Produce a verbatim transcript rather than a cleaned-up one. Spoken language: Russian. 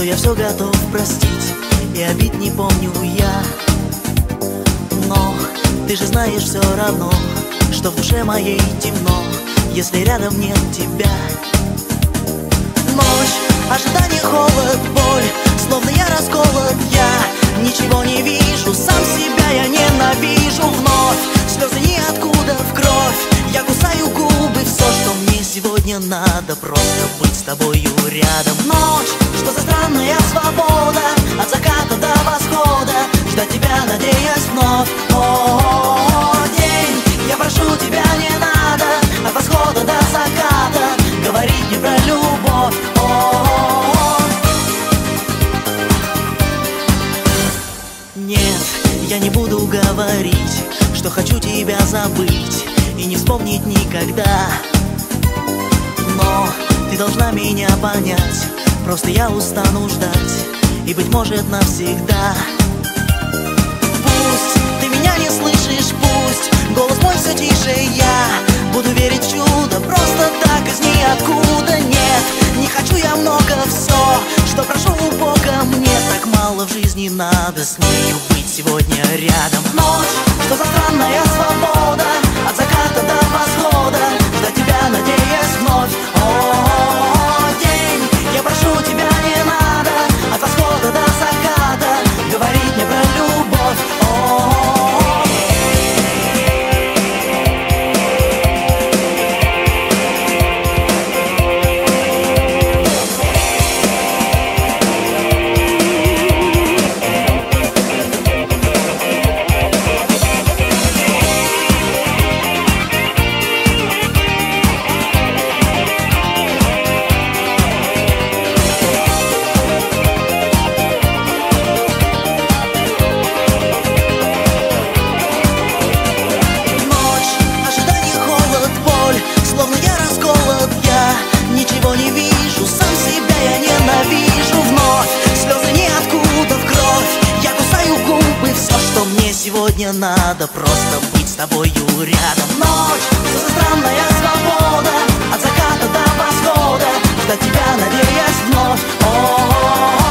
что я все готов простить, и обид не помню я. Но ты же знаешь все равно, что в душе моей темно, если рядом нет тебя. Ночь, ожидание, холод, боль, словно я расколот, я ничего не вижу, сам себя я ненавижу. Вновь слезы ниоткуда в кровь, я кусаю губы. Все, что мне сегодня надо, просто быть с тобою рядом. Ночь, что за странная свобода, от заката до восхода, ждать тебя, надеясь вновь. О, день, я прошу тебя, не надо от восхода до заката говорить мне про любовь. О, нет, я не буду говорить, что хочу тебя забыть и не вспомнить никогда. Но ты должна меня понять, просто я устану ждать, и, быть может, навсегда. Пусть ты меня не слышишь, пусть голос мой все тише, я буду верить в чудо, просто так из ниоткуда. Нет, не хочу я много, все, что прошу у Бога, мне так мало в жизни надо с нею быть сегодня рядом. Ночь, что за странная свобода, от заката до восхода, ждать тебя, надеясь вновь. О, день, я прошу тебя, не надо от восхода до заката говорить мне про любовь. О, ничего не вижу, сам себя я ненавижу. Вновь слезы ниоткуда в кровь, я кусаю губы. Все, что мне сегодня надо, просто быть с тобою рядом. Ночь, что за странная свобода, от заката до восхода, ждать тебя, надеясь вновь. О-о-о.